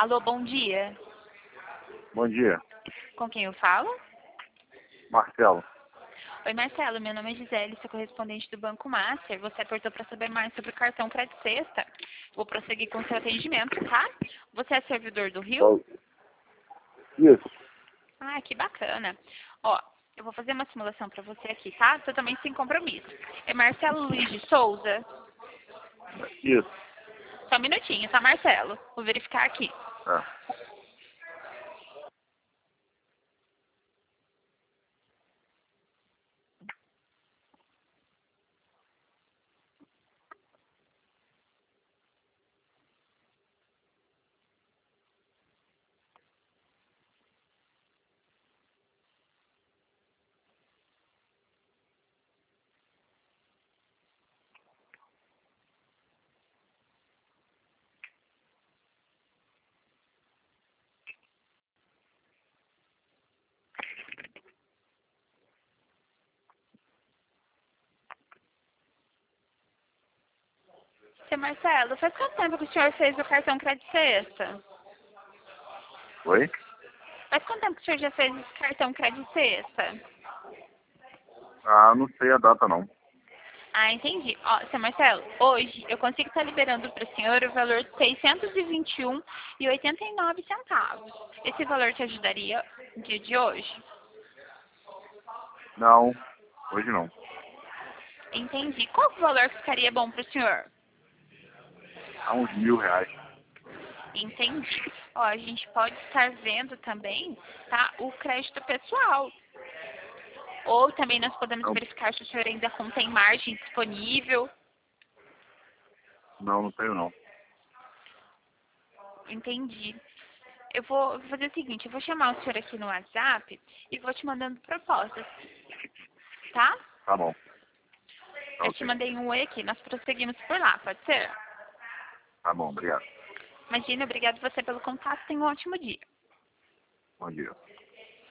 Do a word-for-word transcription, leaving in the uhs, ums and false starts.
Alô, bom dia. Bom dia, Com quem eu falo? Marcelo. Oi, Marcelo. Meu nome é Gisele, sou correspondente do Banco Master. Você apertou para saber mais sobre o cartão Crédito Sexta. Vou prosseguir com o seu atendimento, tá? Você é servidor do Rio? Qual- Isso, Ah, que bacana. Ó, eu vou fazer uma simulação para você aqui, tá? Totalmente sem compromisso. É Marcelo Luiz de Souza? isso. Só um minutinho, tá, Marcelo? Vou verificar aqui. É. Seu Marcelo, faz quanto tempo que o senhor fez o cartão Crédito Sexta? Oi? Faz quanto tempo que o senhor já fez esse cartão Crédito Sexta? Ah, não sei a data não. Ah, entendi. Ó, seu Marcelo, hoje eu consigo estar liberando para o senhor o valor de seiscentos e vinte e um reais e oitenta e nove centavos. Esse valor te ajudaria no dia de hoje? Não, hoje não. Entendi. Qual o valor que ficaria bom para o senhor? Há uns mil reais. Entendi. Ó, a gente pode estar vendo também, tá, o crédito pessoal. Ou também nós podemos Não, verificar se o senhor ainda contém margem disponível. não, não tenho não. Entendi. Eu vou, vou fazer o seguinte, eu vou chamar o senhor aqui no WhatsApp e vou te mandando propostas, tá? Tá bom. Tá Eu te ok. mandei um oi aqui, nós prosseguimos por lá, pode ser? Tá bom, obrigado. Imagina, obrigado você pelo contato, tenha um ótimo dia. Bom dia.